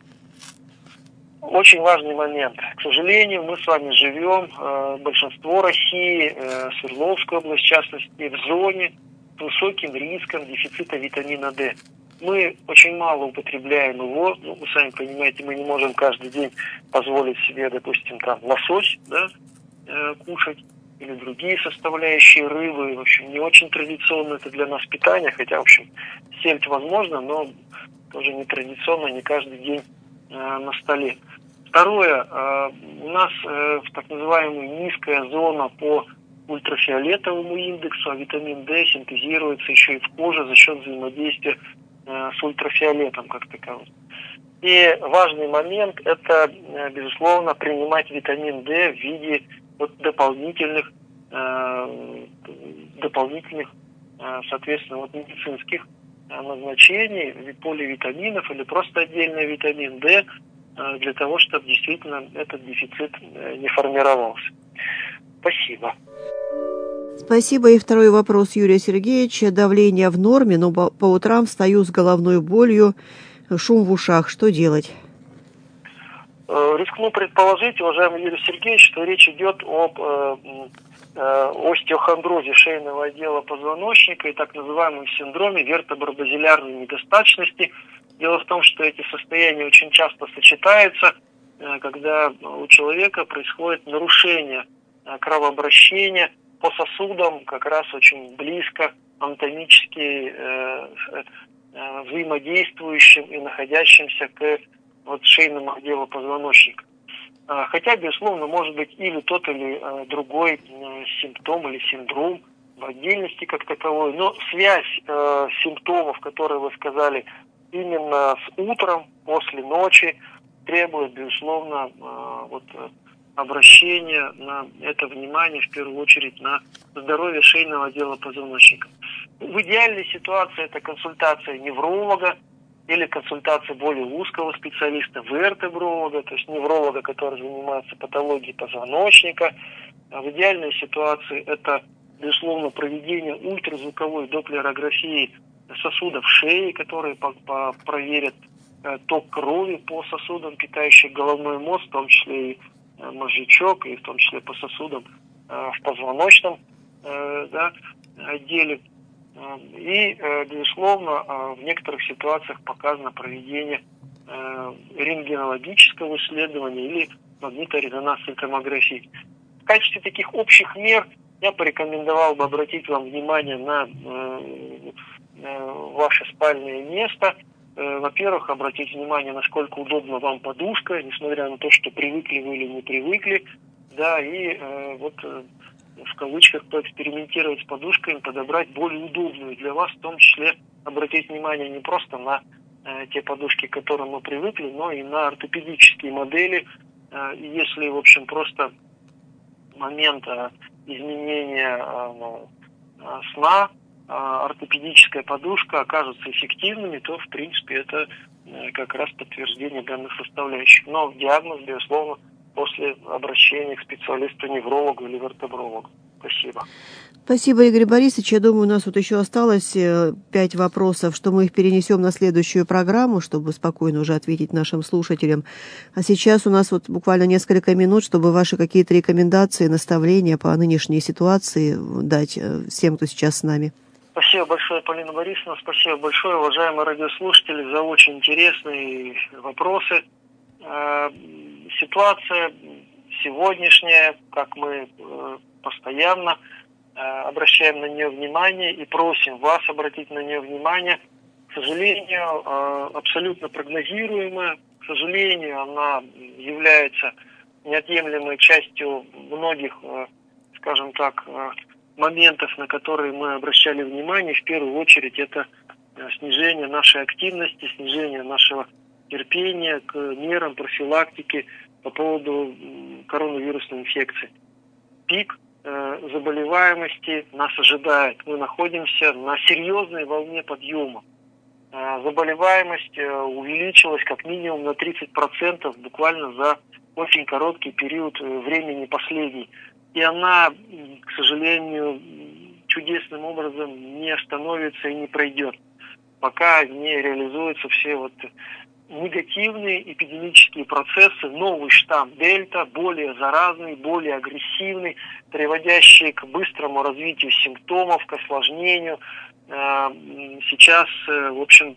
Очень важный момент. К сожалению, мы с вами живем, э, большинство России, э, Свердловская область в частности, в зоне с высоким риском дефицита витамина D. Мы очень мало употребляем его. Ну, вы сами понимаете, мы не можем каждый день позволить себе, допустим, там лосось, да, э, кушать или другие составляющие рыбы. В общем, не очень традиционно это для нас питание, хотя, в общем, сельдь возможно, но тоже не традиционно, не каждый день э, на столе. Второе, э, у нас э, в так называемая низкая зона по ультрафиолетовому индексу, а витамин D синтезируется еще и в коже за счет взаимодействия э, с ультрафиолетом как таковым. И важный момент – это, э, безусловно, принимать витамин D в виде вот, дополнительных, э, дополнительных, э, соответственно, вот, медицинских назначений, поливитаминов или просто отдельный витамин D, для того, чтобы действительно этот дефицит не формировался. Спасибо. Спасибо. И второй вопрос Юрия Сергеевича. Давление в норме, но по утрам встаю с головной болью, шум в ушах. Что делать? Рискну предположить, уважаемый Юрий Сергеевич, что речь идет об остеохондрозе шейного отдела позвоночника и так называемом синдроме вертебробазилярной недостаточности. Дело в том, что эти состояния очень часто сочетаются, когда у человека происходит нарушение кровообращения по сосудам, как раз очень близко анатомически взаимодействующим и находящимся к вот, шейному отделу позвоночника. Хотя, безусловно, может быть или тот, или э, другой э, симптом или синдром в отдельности как таковой. Но связь э, симптомов, которые вы сказали, именно с утром, после ночи, требует, безусловно, э, вот, обращения на это внимание, в первую очередь, на здоровье шейного отдела позвоночника. В идеальной ситуации это консультация невролога, или консультация более узкого специалиста, вертебролога, то есть невролога, который занимается патологией позвоночника. А в идеальной ситуации это, безусловно, проведение ультразвуковой доплерографии сосудов шеи, которые по по проверят э, ток крови по сосудам, питающим головной мозг, в том числе и э, мозжечок, и в том числе по сосудам э, в позвоночном э, да, отделе. И, безусловно, в некоторых ситуациях показано проведение рентгенологического исследования или магниторезонансной томографии. В качестве таких общих мер я порекомендовал бы обратить вам внимание на ваше спальное место. Во-первых, обратить внимание, насколько удобна вам подушка, несмотря на то, что привыкли вы или не привыкли. Да, и вот в кавычках, поэкспериментировать с подушками, подобрать более удобную для вас, в том числе обратить внимание не просто на э, те подушки, к которым мы привыкли, но и на ортопедические модели. Э, если, в общем, просто момент э, изменения э, сна, э, ортопедическая подушка окажутся эффективными, то, в принципе, это э, как раз подтверждение данных составляющих. Но диагноз, безусловно, после обращения к специалисту-неврологу или вертебрологу. Спасибо. Спасибо, Игорь Борисович. Я думаю, у нас вот еще осталось пять вопросов, что мы их перенесем на следующую программу, чтобы спокойно уже ответить нашим слушателям. А сейчас у нас вот буквально несколько минут, чтобы ваши какие-то рекомендации, наставления по нынешней ситуации дать всем, кто сейчас с нами. Спасибо большое, Полина Борисовна. Спасибо большое, уважаемые радиослушатели, за очень интересные вопросы. Ситуация сегодняшняя, как мы постоянно обращаем на нее внимание и просим вас обратить на нее внимание, к сожалению, абсолютно прогнозируемая. К сожалению, она является неотъемлемой частью многих, скажем так, моментов, на которые мы обращали внимание. В первую очередь это снижение нашей активности, снижение нашего терпения к мерам профилактики по поводу коронавирусной инфекции. Пик э, заболеваемости нас ожидает. Мы находимся на серьезной волне подъема. Э, заболеваемость э, увеличилась как минимум на тридцать процентов буквально за очень короткий период времени последний. И она, к сожалению, чудесным образом не остановится и не пройдет, пока не реализуются все вот негативные эпидемические процессы. Новый штамм Дельта, более заразный, более агрессивный, приводящий к быстрому развитию симптомов, к осложнению. Сейчас, в общем,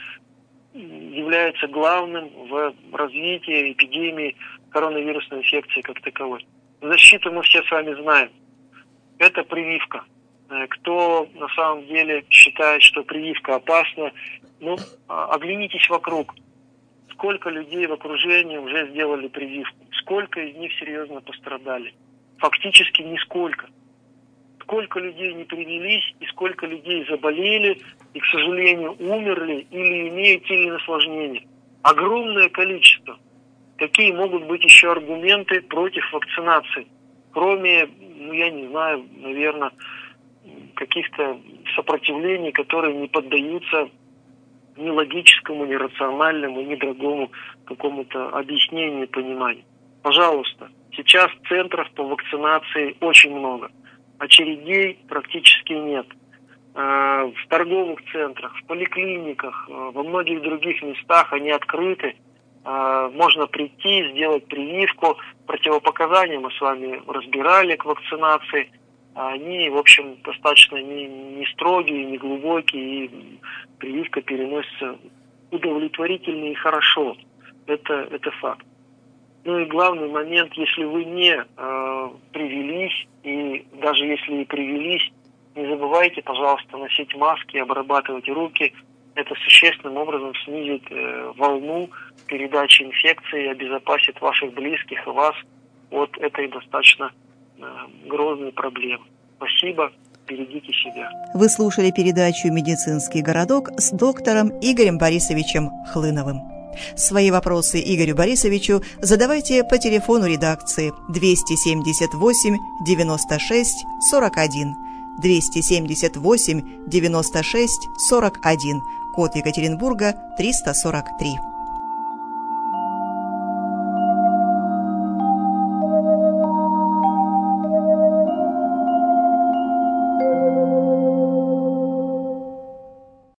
является главным в развитии эпидемии коронавирусной инфекции как таковой. Защиту мы все с вами знаем. Это прививка. Кто на самом деле считает, что прививка опасна, ну, оглянитесь вокруг. Сколько людей в окружении уже сделали прививку? Сколько из них серьезно пострадали? Фактически нисколько. Сколько людей не привились и сколько людей заболели и, к сожалению, умерли или имеют те или иные осложнения? Огромное количество. Какие могут быть еще аргументы против вакцинации? Кроме, ну я не знаю, наверное, каких-то сопротивлений, которые не поддаются ни логическому, ни рациональному, ни другому какому-то объяснению и пониманию. Пожалуйста, сейчас центров по вакцинации очень много. Очередей практически нет. В торговых центрах, в поликлиниках, во многих других местах они открыты. Можно прийти, сделать прививку. Противопоказания мы с вами разбирали к вакцинации. Они, в общем, достаточно не, не строгие, не глубокие, и прививка переносится удовлетворительно и хорошо. Это, это факт. Ну и главный момент, если вы не э, привились, и даже если и привились, не забывайте, пожалуйста, носить маски, обрабатывать руки. Это существенным образом снизит э, волну передачи инфекции и обезопасит ваших близких и вас от этой достаточно грозные проблемы. Спасибо, берегите себя. Вы слушали передачу «Медицинский городок» с доктором Игорем Борисовичем Хлыновым. Свои вопросы Игорю Борисовичу задавайте по телефону редакции двести семьдесят восемь девяносто шесть сорок один, двести семьдесят восемь девяносто шесть сорок один, код Екатеринбурга триста сорок три.